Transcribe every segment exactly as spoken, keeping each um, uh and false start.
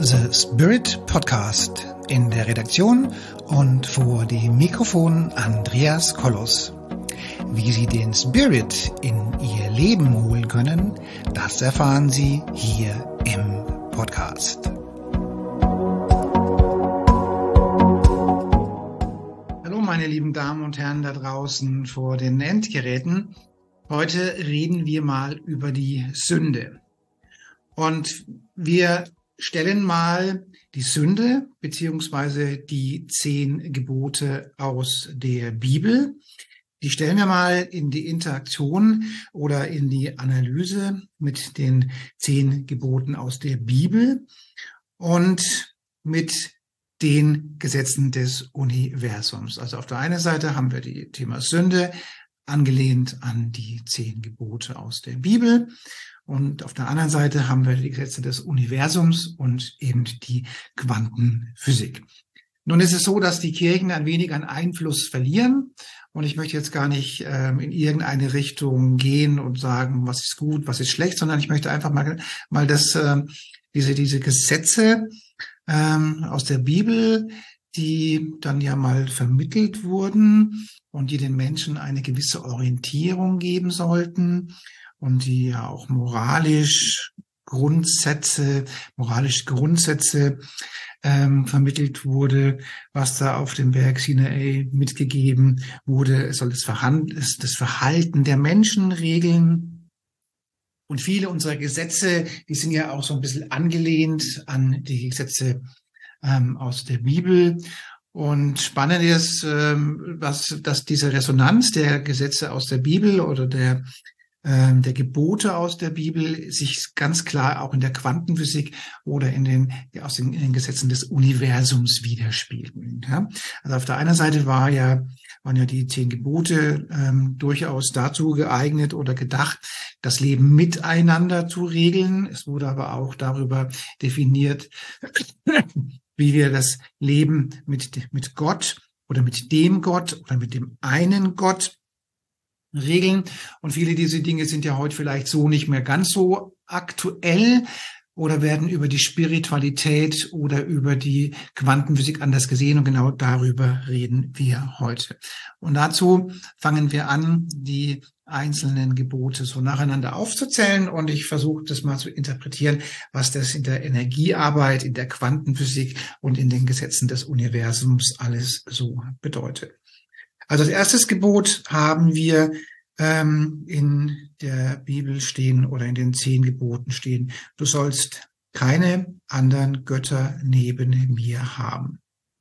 The Spirit Podcast. In der Redaktion und vor dem Mikrofon Andreas Kollos. Wie Sie den Spirit in Ihr Leben holen können, das erfahren Sie hier im Podcast. Hallo meine lieben Damen und Herren da draußen vor den Endgeräten. Heute reden wir mal über die Sünde. Und wir stellen mal die Sünde beziehungsweise die zehn Gebote aus der Bibel. Die stellen wir mal in die Interaktion oder in die Analyse mit den zehn Geboten aus der Bibel und mit den Gesetzen des Universums. Also auf der einen Seite haben wir das Thema Sünde, angelehnt an die zehn Gebote aus der Bibel. Und auf der anderen Seite haben wir die Gesetze des Universums und eben die Quantenphysik. Nun ist es so, dass die Kirchen ein wenig an Einfluss verlieren. Und ich möchte jetzt gar nicht ähm, in irgendeine Richtung gehen und sagen, was ist gut, was ist schlecht, sondern ich möchte einfach mal, mal das, äh, diese, diese Gesetze ähm, aus der Bibel, die dann ja mal vermittelt wurden und die den Menschen eine gewisse Orientierung geben sollten und die ja auch moralisch Grundsätze, moralische Grundsätze ähm, vermittelt wurde, was da auf dem Berg Sinai mitgegeben wurde. Es soll das Verhalten, das Verhalten der Menschen regeln. Und viele unserer Gesetze, die sind ja auch so ein bisschen angelehnt an die Gesetze ähm, aus der Bibel. Und spannend ist, ähm, was, dass diese Resonanz der Gesetze aus der Bibel oder der der Gebote aus der Bibel sich ganz klar auch in der Quantenphysik oder in den, aus den, in den Gesetzen des Universums widerspiegeln. Ja? Also auf der einen Seite war ja, waren ja die zehn Gebote ähm, durchaus dazu geeignet oder gedacht, das Leben miteinander zu regeln. Es wurde aber auch darüber definiert, wie wir das Leben mit, mit Gott oder mit dem Gott oder mit dem einen Gott regeln. Und viele dieser Dinge sind ja heute vielleicht so nicht mehr ganz so aktuell oder werden über die Spiritualität oder über die Quantenphysik anders gesehen. Und genau darüber reden wir heute. Und dazu fangen wir an, die einzelnen Gebote so nacheinander aufzuzählen. Und ich versuche das mal zu interpretieren, was das in der Energiearbeit, in der Quantenphysik und in den Gesetzen des Universums alles so bedeutet. Also als erstes Gebot haben wir ähm, in der Bibel stehen oder in den zehn Geboten stehen: Du sollst keine anderen Götter neben mir haben.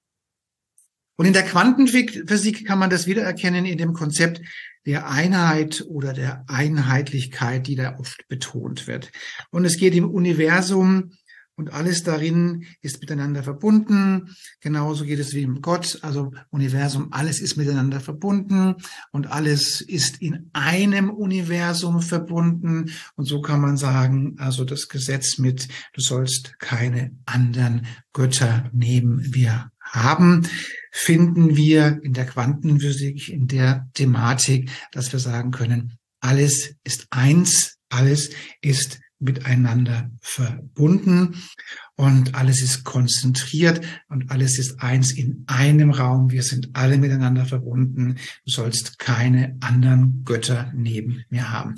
Und in der Quantenphysik kann man das wiedererkennen in dem Konzept der Einheit oder der Einheitlichkeit, die da oft betont wird. Und es geht im Universum und alles darin ist miteinander verbunden. Genauso geht es wie im Gott, also Universum, alles ist miteinander verbunden und alles ist in einem Universum verbunden. Und so kann man sagen, also das Gesetz mit, du sollst keine anderen Götter neben mir haben, finden wir in der Quantenphysik, in der Thematik, dass wir sagen können, alles ist eins, alles ist miteinander verbunden und alles ist konzentriert und alles ist eins in einem Raum. Wir sind alle miteinander verbunden. Du sollst keine anderen Götter neben mir haben.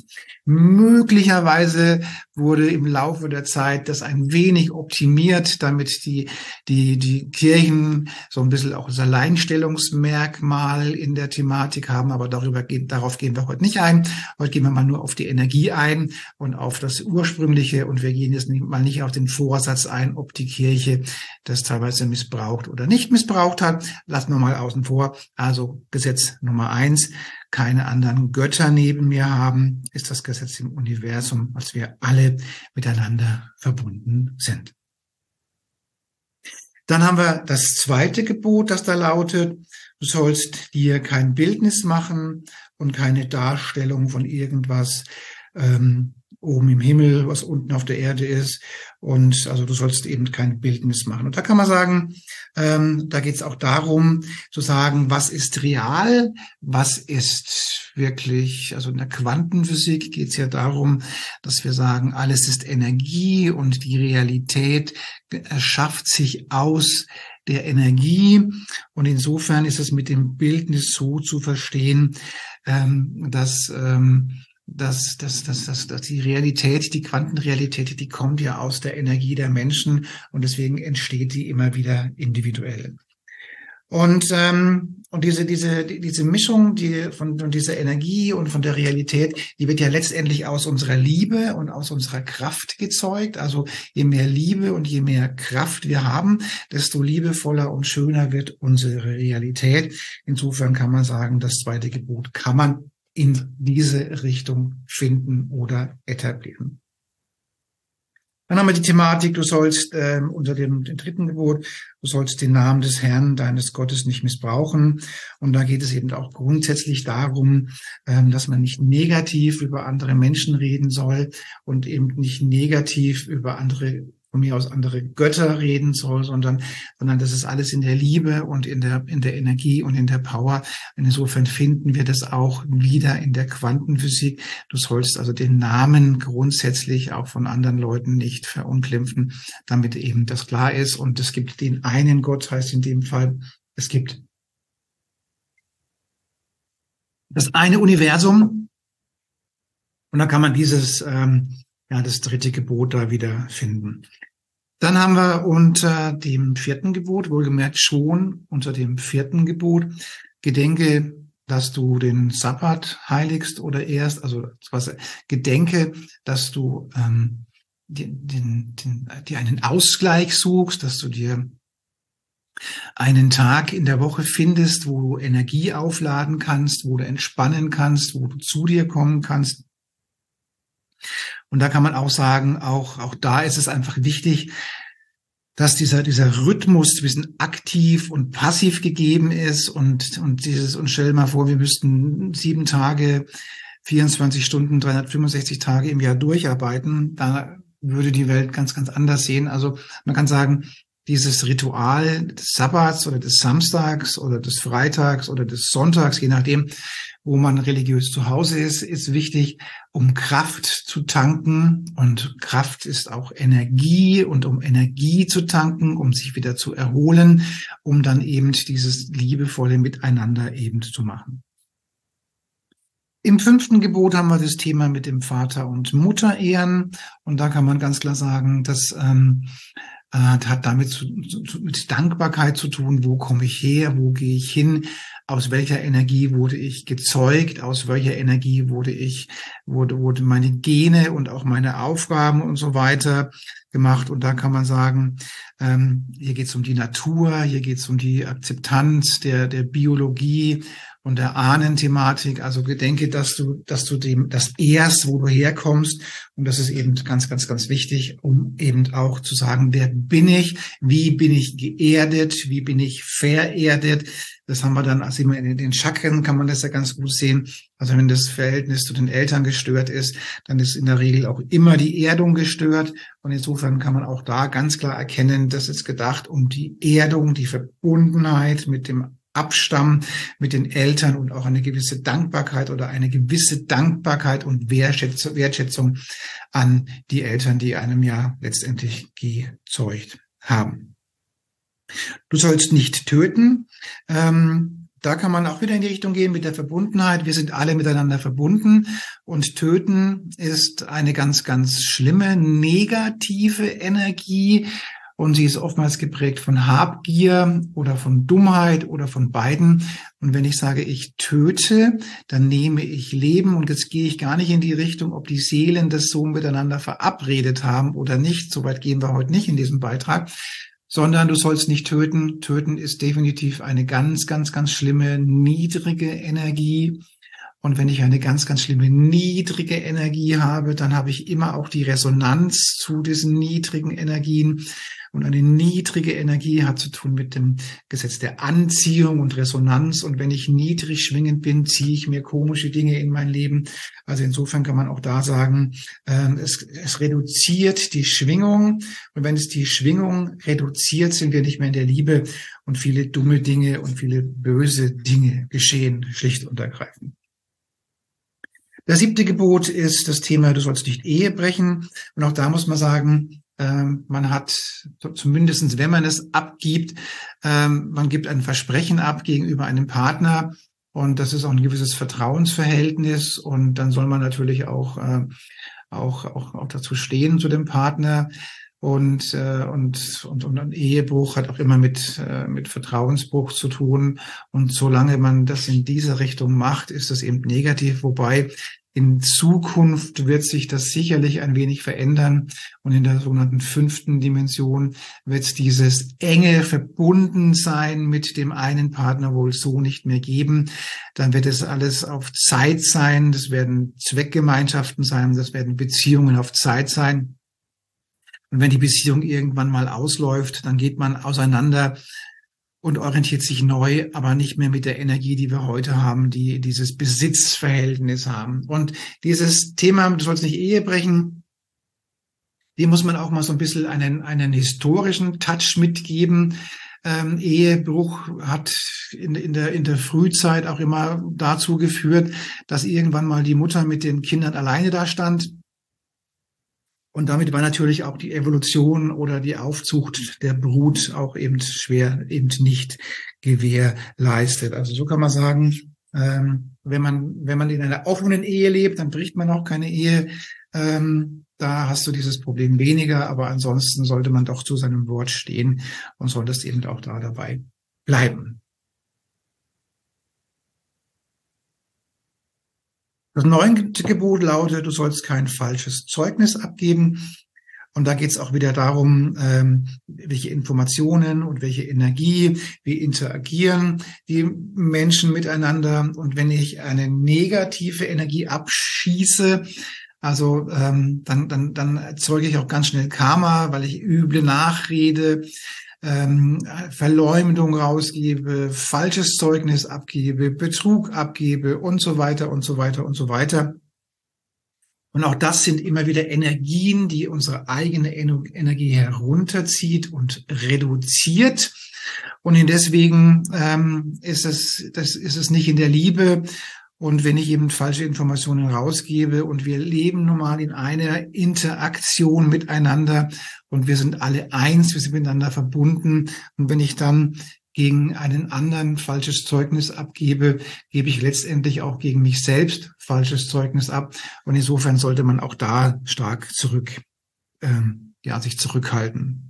Möglicherweise wurde im Laufe der Zeit das ein wenig optimiert, damit die, die, die Kirchen so ein bisschen auch das Alleinstellungsmerkmal in der Thematik haben. Aber darüber gehen, darauf gehen wir heute nicht ein. Heute gehen wir mal nur auf die Energie ein und auf das Ursprüngliche. Und wir gehen jetzt mal nicht auf den Vorsatz ein, ob die Kirche das teilweise missbraucht oder nicht missbraucht hat. Lassen wir mal außen vor. Also Gesetz Nummer eins: Keine anderen Götter neben mir haben, ist das Gesetz im Universum, als wir alle miteinander verbunden sind. Dann haben wir das zweite Gebot, das da lautet: Du sollst dir kein Bildnis machen und keine Darstellung von irgendwas ähm, oben im Himmel, was unten auf der Erde ist. Und also du sollst eben kein Bildnis machen. Und da kann man sagen, ähm, da geht es auch darum zu sagen, was ist real, was ist wirklich, also in der Quantenphysik geht es ja darum, dass wir sagen, alles ist Energie und die Realität erschafft sich aus der Energie. Und insofern ist es mit dem Bildnis so zu verstehen, ähm, dass ähm, dass, dass, dass, dass, dass die Realität, die Quantenrealität, die kommt ja aus der Energie der Menschen und deswegen entsteht die immer wieder individuell. Und ähm, und diese diese diese Mischung, die von, von dieser Energie und von der Realität, die wird ja letztendlich aus unserer Liebe und aus unserer Kraft gezeugt. Also je mehr Liebe und je mehr Kraft wir haben, desto liebevoller und schöner wird unsere Realität. Insofern kann man sagen, das zweite Gebot kann man in diese Richtung finden oder etablieren. Dann haben wir die Thematik, du sollst äh, unter dem, dem dritten Gebot, du sollst den Namen des Herrn, deines Gottes, nicht missbrauchen. Und da geht es eben auch grundsätzlich darum, ähm, dass man nicht negativ über andere Menschen reden soll und eben nicht negativ über andere, von mir aus andere Götter reden soll, sondern, sondern das ist alles in der Liebe und in der, in der Energie und in der Power. Und insofern finden wir das auch wieder in der Quantenphysik. Du sollst also den Namen grundsätzlich auch von anderen Leuten nicht verunglimpfen, damit eben das klar ist. Und es gibt den einen Gott, heißt in dem Fall, es gibt das eine Universum. Und da kann man dieses, ähm, ja, das dritte Gebot da wieder finden. Dann haben wir unter dem vierten Gebot, wohlgemerkt schon unter dem vierten Gebot, gedenke, dass du den Sabbat heiligst oder ehrst, also was, gedenke, dass du ähm, den, den, den, dir einen Ausgleich suchst, dass du dir einen Tag in der Woche findest, wo du Energie aufladen kannst, wo du entspannen kannst, wo du zu dir kommen kannst. Und da kann man auch sagen, auch, auch da ist es einfach wichtig, dass dieser, dieser Rhythmus zwischen aktiv und passiv gegeben ist und, und dieses, und stell dir mal vor, wir müssten sieben Tage, vierundzwanzig Stunden, dreihundertfünfundsechzig Tage im Jahr durcharbeiten. Da würde die Welt ganz, ganz anders sehen. Also man kann sagen, dieses Ritual des Sabbats oder des Samstags oder des Freitags oder des Sonntags, je nachdem, wo man religiös zu Hause ist, ist wichtig, um Kraft zu tanken. Und Kraft ist auch Energie. Und um Energie zu tanken, um sich wieder zu erholen, um dann eben dieses liebevolle Miteinander eben zu machen. Im fünften Gebot haben wir das Thema mit dem Vater und Mutter ehren. Und da kann man ganz klar sagen, dass ähm, äh, hat damit zu, zu, mit Dankbarkeit zu tun. Wo komme ich her? Wo gehe ich hin? Aus welcher Energie wurde ich gezeugt? Aus welcher Energie wurde ich, wurde, wurde meine Gene und auch meine Aufgaben und so weiter gemacht? Und da kann man sagen, ähm, hier geht es um die Natur, hier geht es um die Akzeptanz der, der Biologie und der Ahnenthematik. Also gedenke, dass du, dass du dem, das ehrst, wo du herkommst. Und das ist eben ganz, ganz, ganz wichtig, um eben auch zu sagen, wer bin ich? Wie bin ich geerdet? Wie bin ich vererdet? Das haben wir dann, also immer in den Chakren kann man das ja ganz gut sehen. Also wenn das Verhältnis zu den Eltern gestört ist, dann ist in der Regel auch immer die Erdung gestört. Und insofern kann man auch da ganz klar erkennen, das ist gedacht um die Erdung, die Verbundenheit mit dem Abstamm, mit den Eltern und auch eine gewisse Dankbarkeit oder eine gewisse Dankbarkeit und Wertschätzung, Wertschätzung an die Eltern, die einem ja letztendlich gezeugt haben. Du sollst nicht töten. Ähm, da kann man auch wieder in die Richtung gehen mit der Verbundenheit. Wir sind alle miteinander verbunden und töten ist eine ganz, ganz schlimme negative Energie. Und sie ist oftmals geprägt von Habgier oder von Dummheit oder von beiden. Und wenn ich sage, ich töte, dann nehme ich Leben. Und jetzt gehe ich gar nicht in die Richtung, ob die Seelen das so miteinander verabredet haben oder nicht. Soweit gehen wir heute nicht in diesem Beitrag. Sondern du sollst nicht töten. Töten ist definitiv eine ganz, ganz, ganz schlimme, niedrige Energie. Und wenn ich eine ganz, ganz schlimme niedrige Energie habe, dann habe ich immer auch die Resonanz zu diesen niedrigen Energien. Und eine niedrige Energie hat zu tun mit dem Gesetz der Anziehung und Resonanz. Und wenn ich niedrig schwingend bin, ziehe ich mir komische Dinge in mein Leben. Also insofern kann man auch da sagen, äh, es, es reduziert die Schwingung. Und wenn es die Schwingung reduziert, sind wir nicht mehr in der Liebe. Und viele dumme Dinge und viele böse Dinge geschehen, schlicht und ergreifend. Das siebte Gebot ist das Thema, du sollst nicht Ehe brechen. Und auch da muss man sagen, ähm, man hat, zumindest wenn man es abgibt, ähm, man gibt ein Versprechen ab gegenüber einem Partner. Und das ist auch ein gewisses Vertrauensverhältnis. Und dann soll man natürlich auch, äh, auch, auch, auch dazu stehen zu dem Partner. Und, äh, und, und, und ein Ehebruch hat auch immer mit, äh, mit Vertrauensbruch zu tun. Und solange man das in diese Richtung macht, ist das eben negativ. Wobei in Zukunft wird sich das sicherlich ein wenig verändern. Und in der sogenannten fünften Dimension wird dieses enge Verbundensein mit dem einen Partner wohl so nicht mehr geben. Dann wird es alles auf Zeit sein. Das werden Zweckgemeinschaften sein. Das werden Beziehungen auf Zeit sein. Und wenn die Beziehung irgendwann mal ausläuft, dann geht man auseinander und orientiert sich neu, aber nicht mehr mit der Energie, die wir heute haben, die dieses Besitzverhältnis haben. Und dieses Thema, du sollst nicht Ehe brechen, dem muss man auch mal so ein bisschen einen, einen historischen Touch mitgeben. Ähm, Ehebruch hat in, in, der, in der Frühzeit auch immer dazu geführt, dass irgendwann mal die Mutter mit den Kindern alleine da stand. Und damit war natürlich auch die Evolution oder die Aufzucht der Brut auch eben schwer, eben nicht gewährleistet. Also so kann man sagen, ähm, wenn man, wenn man in einer offenen Ehe lebt, dann bricht man auch keine Ehe. Ähm, da hast du dieses Problem weniger, aber ansonsten sollte man doch zu seinem Wort stehen und solltest eben auch da dabei bleiben. Das neunte Gebot lautet, du sollst kein falsches Zeugnis abgeben. Und da geht es auch wieder darum, ähm, welche Informationen und welche Energie, wie interagieren die Menschen miteinander. Und wenn ich eine negative Energie abschieße, also ähm, dann, dann, dann erzeuge ich auch ganz schnell Karma, weil ich üble Nachrede, Ähm, Verleumdung rausgebe, falsches Zeugnis abgebe, Betrug abgebe und so weiter und so weiter und so weiter. Und auch das sind immer wieder Energien, die unsere eigene Energie herunterzieht und reduziert. Und deswegen ähm, ist es, das ist es nicht in der Liebe. Und wenn ich eben falsche Informationen rausgebe und wir leben nun mal in einer Interaktion miteinander und wir sind alle eins, wir sind miteinander verbunden. Und wenn ich dann gegen einen anderen falsches Zeugnis abgebe, gebe ich letztendlich auch gegen mich selbst falsches Zeugnis ab. Und insofern sollte man auch da stark zurück, ähm, ja, sich zurückhalten.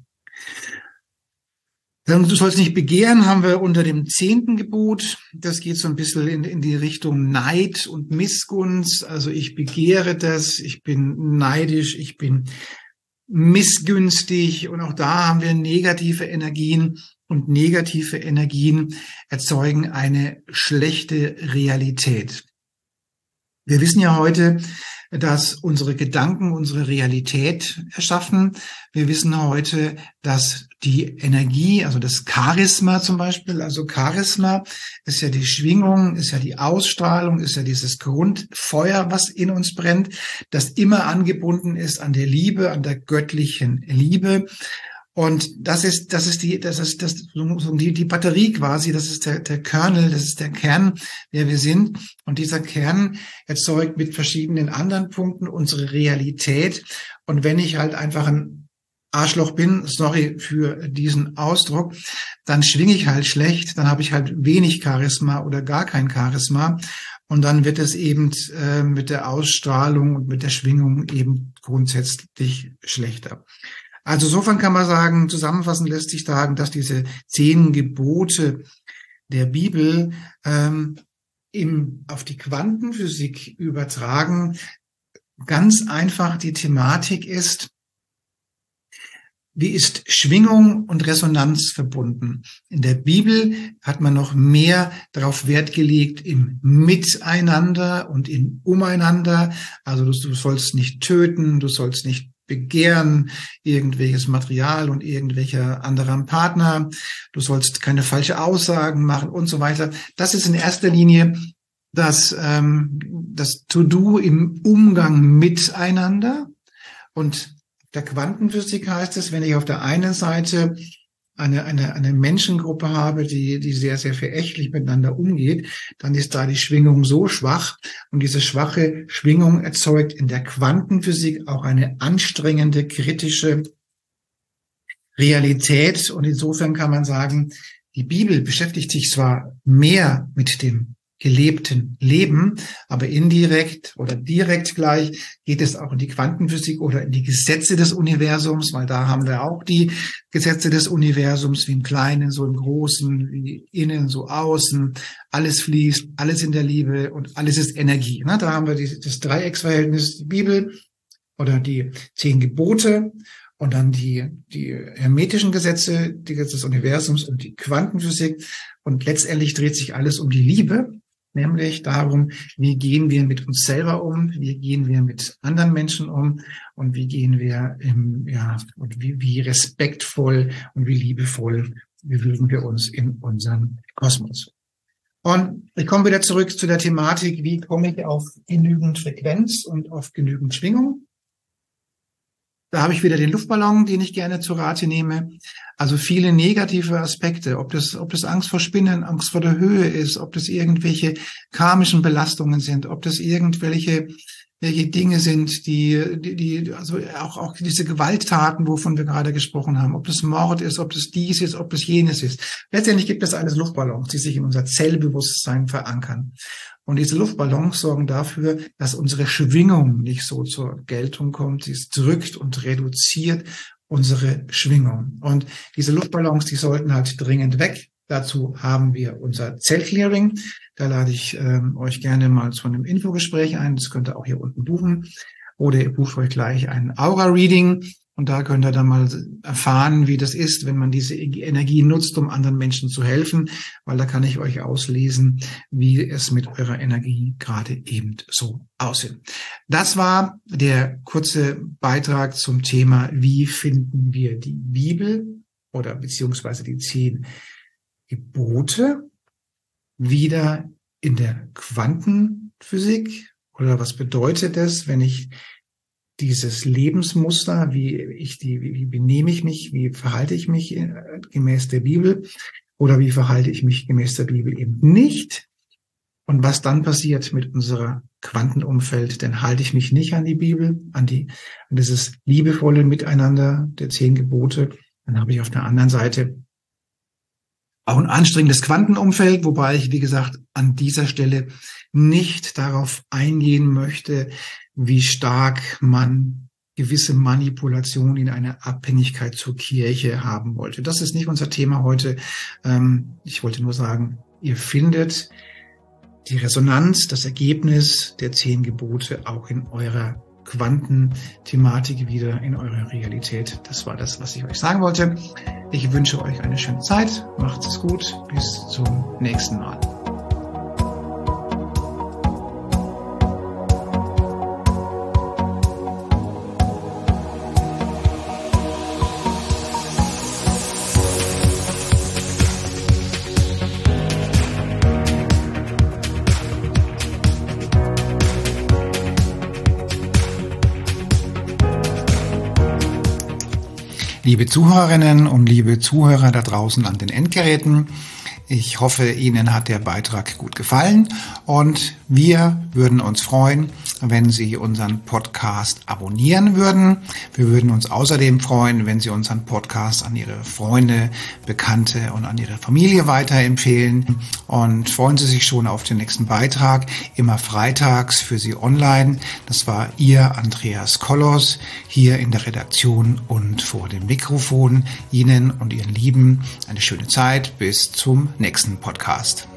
Du sollst nicht begehren, haben wir unter dem zehnten Gebot. Das geht so ein bisschen in, in die Richtung Neid und Missgunst. Also ich begehre das, ich bin neidisch, ich bin missgünstig. Und auch da haben wir negative Energien. Und negative Energien erzeugen eine schlechte Realität. Wir wissen ja heute, dass unsere Gedanken unsere Realität erschaffen. Wir wissen heute, dass die Energie, also das Charisma zum Beispiel, also Charisma ist ja die Schwingung, ist ja die Ausstrahlung, ist ja dieses Grundfeuer, was in uns brennt, das immer angebunden ist an der Liebe, an der göttlichen Liebe. Und das ist, das ist die, das ist, das, die, die Batterie quasi, das ist der, der Kernel, das ist der Kern, der wir sind. Und dieser Kern erzeugt mit verschiedenen anderen Punkten unsere Realität. Und wenn ich halt einfach ein Arschloch bin, sorry für diesen Ausdruck, dann schwinge ich halt schlecht, dann habe ich halt wenig Charisma oder gar kein Charisma. Und dann wird es eben äh, mit der Ausstrahlung und mit der Schwingung eben grundsätzlich schlechter. Also insofern kann man sagen, zusammenfassend lässt sich sagen, dass diese zehn Gebote der Bibel ähm, im, auf die Quantenphysik übertragen ganz einfach die Thematik ist, wie ist Schwingung und Resonanz verbunden? In der Bibel hat man noch mehr darauf Wert gelegt im Miteinander und im Umeinander. Also du, du sollst nicht töten, du sollst nicht begehren, irgendwelches Material und irgendwelcher anderer Partner. Du sollst keine falsche Aussagen machen und so weiter. Das ist in erster Linie das, ähm, das To-Do im Umgang miteinander. Und der Quantenphysik heißt es, wenn ich auf der einen Seite eine, eine, eine Menschengruppe habe, die, die sehr, sehr verächtlich miteinander umgeht, dann ist da die Schwingung so schwach. Und diese schwache Schwingung erzeugt in der Quantenphysik auch eine anstrengende, kritische Realität. Und insofern kann man sagen, die Bibel beschäftigt sich zwar mehr mit dem gelebten Leben, aber indirekt oder direkt gleich geht es auch in die Quantenphysik oder in die Gesetze des Universums, weil da haben wir auch die Gesetze des Universums, wie im Kleinen, so im Großen, wie innen, so außen. Alles fließt, alles in der Liebe und alles ist Energie. Da haben wir das Dreiecksverhältnis, die Bibel oder die zehn Gebote und dann die, die hermetischen Gesetze, die Gesetze des Universums und die Quantenphysik. Und letztendlich dreht sich alles um die Liebe. Nämlich darum, wie gehen wir mit uns selber um, wie gehen wir mit anderen Menschen um und wie gehen wir im, ja, und wie, wie respektvoll und wie liebevoll bewegen wir uns in unserem Kosmos. Und ich komme wieder zurück zu der Thematik, wie komme ich auf genügend Frequenz und auf genügend Schwingung. Da habe ich wieder den Luftballon, den ich gerne zu Rate nehme. Also viele negative Aspekte, ob das, ob das Angst vor Spinnen, Angst vor der Höhe ist, ob das irgendwelche karmischen Belastungen sind, ob das irgendwelche welche Dinge sind, die, die, die also auch, auch diese Gewalttaten, wovon wir gerade gesprochen haben, ob das Mord ist, ob das dies ist, ob das jenes ist. Letztendlich gibt es alles Luftballons, die sich in unser Zellbewusstsein verankern. Und diese Luftballons sorgen dafür, dass unsere Schwingung nicht so zur Geltung kommt. Sie drückt und reduziert unsere Schwingung. Und diese Luftballons, die sollten halt dringend weg. Dazu haben wir unser Zellclearing. Da lade ich ähm, euch gerne mal zu einem Infogespräch ein. Das könnt ihr auch hier unten buchen. Oder ihr bucht euch gleich ein Aura-Reading. Und da könnt ihr dann mal erfahren, wie das ist, wenn man diese Energie nutzt, um anderen Menschen zu helfen. Weil da kann ich euch auslesen, wie es mit eurer Energie gerade eben so aussieht. Das war der kurze Beitrag zum Thema, wie finden wir die Bibel oder beziehungsweise die zehn Gebote wieder in der Quantenphysik, oder was bedeutet es, wenn ich dieses Lebensmuster, wie ich die, wie benehme ich mich, wie verhalte ich mich gemäß der Bibel oder wie verhalte ich mich gemäß der Bibel eben nicht, und was dann passiert mit unserer Quantenumfeld, denn halte ich mich nicht an die Bibel, an die, an dieses liebevolle Miteinander der zehn Gebote, dann habe ich auf der anderen Seite auch ein anstrengendes Quantenumfeld, wobei ich, wie gesagt, an dieser Stelle nicht darauf eingehen möchte, wie stark man gewisse Manipulation in einer Abhängigkeit zur Kirche haben wollte. Das ist nicht unser Thema heute. Ich wollte nur sagen, ihr findet die Resonanz, das Ergebnis der zehn Gebote auch in eurer Quantenthematik wieder, in eurer Realität. Das war das, was ich euch sagen wollte. Ich wünsche euch eine schöne Zeit. Macht es gut. Bis zum nächsten Mal. Liebe Zuhörerinnen und liebe Zuhörer da draußen an den Endgeräten, ich hoffe, Ihnen hat der Beitrag gut gefallen und wir würden uns freuen, wenn Sie unseren Podcast abonnieren würden. Wir würden uns außerdem freuen, wenn Sie unseren Podcast an Ihre Freunde, Bekannte und an Ihre Familie weiterempfehlen, und freuen Sie sich schon auf den nächsten Beitrag, immer freitags für Sie online. Das war Ihr Andreas Kollos hier in der Redaktion und vor dem Mikrofon. Ihnen und Ihren Lieben eine schöne Zeit. Bis zum nächsten Podcast.